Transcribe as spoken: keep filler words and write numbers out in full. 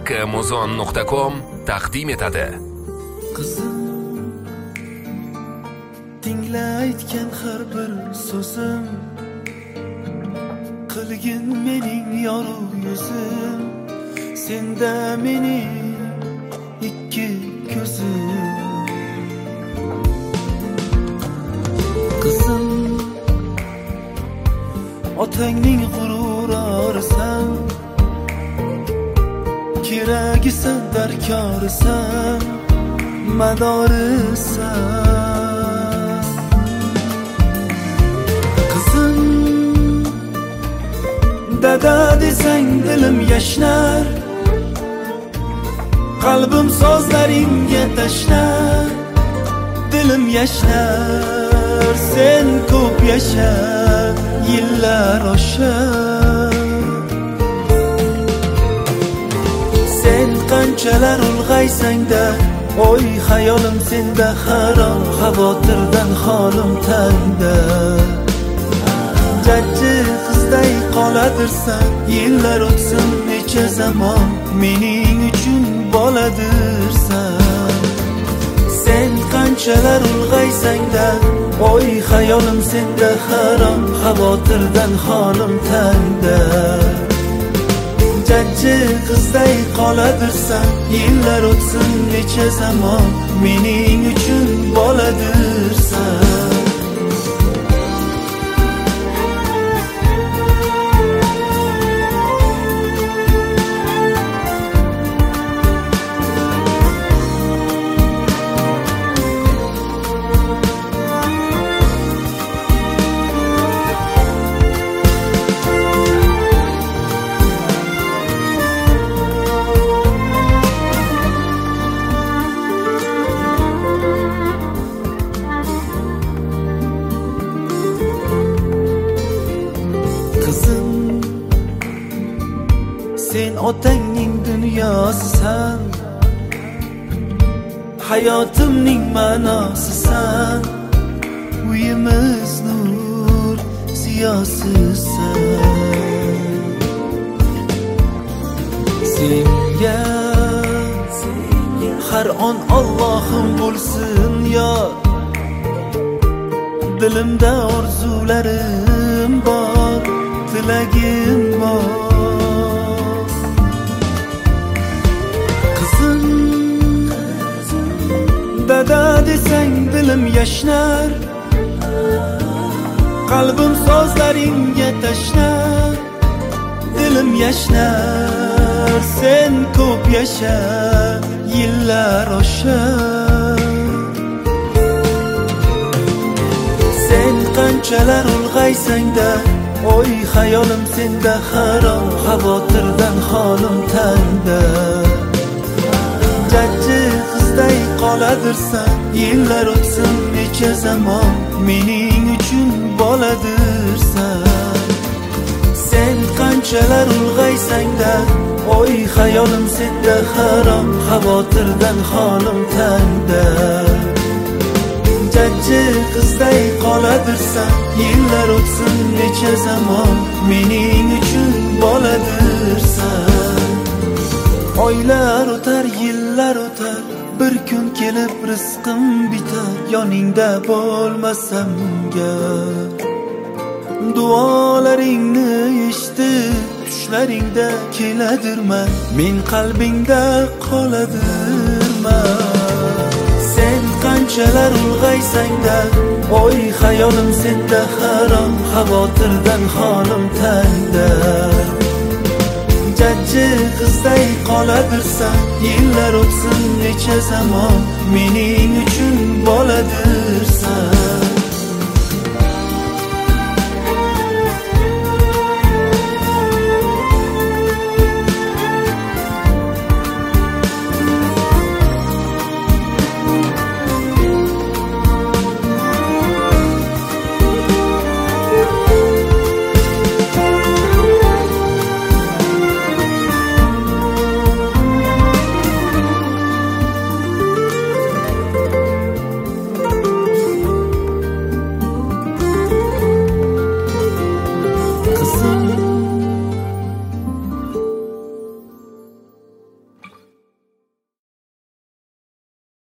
makkaaamazon nuqta com taqdim etadi. Qizim, tingla aytgan har bir so'zim, qilgin mening yorug' yuzim, senda mening ikki ko'zim. Qizim, otangning g'ururisan, keragisan, darkorisan, madorisan. Qizim, dada desang dilim yashnar, qalbim sozlaringga tashnar, dilim yashnar, sen ko'p yasha, yillar oshar. Sen qanchalar ulg'aysang-da, oy xayolim senda harom, xavotirdan holim tangda. Jajji qizday qoladirsan, yillar o'tsin necha zamon, mening uchun boladirsan. Sen qanchalar ulg'aysang-da, oy xayolim senda harom, xavotirdan holim tangda. Jajji qizday qoladirsan, yillar o'tsin necha zamon, mening uchun boladirsan. Sen otangning dunyosisan, hayotimning ma'nosisan, uyimiz nur ziyosisan. Senga har on Allohim bo'lsin yod, dilimda orzularim bor, tilagim bor. Dada desang dilim yashnar, qalbim sozlaringga tashnar, dilim yashnar, sen ko'p yasha, yillar oshar. Sen qanchalar ulg'aysang-da, oy xayolim senda harom, xavotirdan holim tangda. Jajji qizday qoladirsan, yillar o'tsin necha zamon, mening uchun boladirsan. Sen qanchalar ulg'aysang-da, oy xayolim senda harom, xavotirdan holim tangda. Jajji qizday qoladirsan, yillar o'tsin necha zamon, mening uchun boladirsan. Oylar o'tar, yillar o'tar, bir kun kelib rizqim bitar, yoningda bo'lmasamga. Duolaringni eshitib, tushlaringda keladirman, men qalbingda qoladirman. Sen qanchalar ulg'aysang-da, oy xayolim senda harom, xavotirdan holim tangda. Jajji qizday qoladirsan, yillar o'tsin necha zamon, mening uchun boladirsan.